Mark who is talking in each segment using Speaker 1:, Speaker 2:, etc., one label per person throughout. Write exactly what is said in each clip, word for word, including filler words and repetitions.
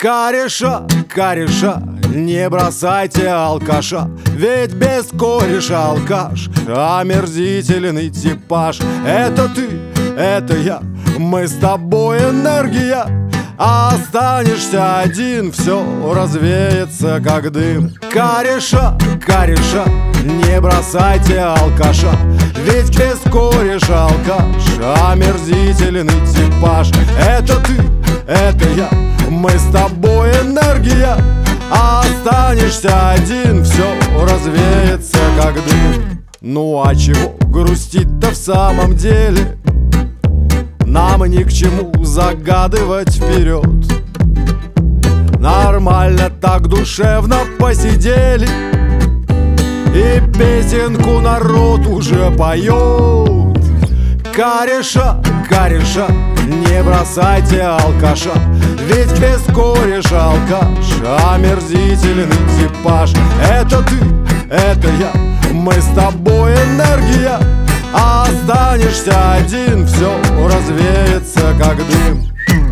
Speaker 1: Кореша, кореша, не бросайте алкаша, ведь без кореша алкаш омерзительный типаж. Это ты, это я, мы с тобой энергия. А останешься один, все развеется как дым. Кореша, кореша, не бросайте алкаша, ведь без кореша алкаш омерзительный типаж. Это ты, это я, мы с тобой энергия. А останешься один, все развеется как дым. Ну а чего грустить-то в самом деле? Нам ни к чему загадывать вперед. Нормально так душевно посидели, и песенку народ уже поет. Кореша, кореша, не бросайте алкаша, ведь без кореша алкаш омерзительный типаж. Это ты, это я, мы с тобой энергия. А останешься один, все развеется как дым.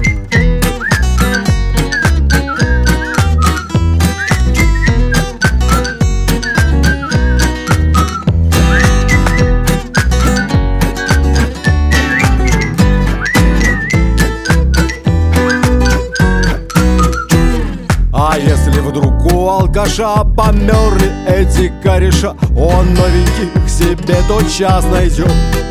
Speaker 1: А если вдруг у алкаша померли эти кореша, он новеньких себе тотчас найдет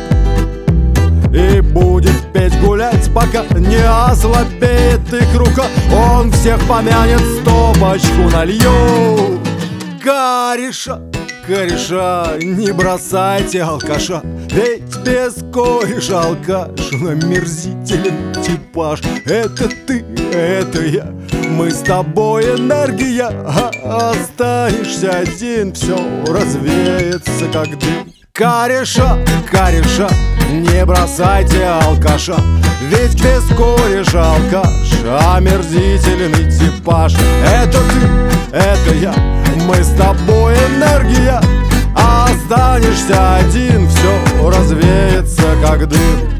Speaker 1: и будет петь, гулять, пока не ослабеет их рука. Он всех помянет, стопочку нальет. Кореша, кореша, не бросайте алкаша, ведь без кореша алкаш омерзителен типаж. Это ты, это я, мы с тобой энергия. А останешься один, все развеется как дым. Кореша, кореша, не бросайте алкаша, ведь без кореша алкаш омерзительный типаж. Это ты, это я, мы с тобой энергия. А останешься один, все развеется как дым.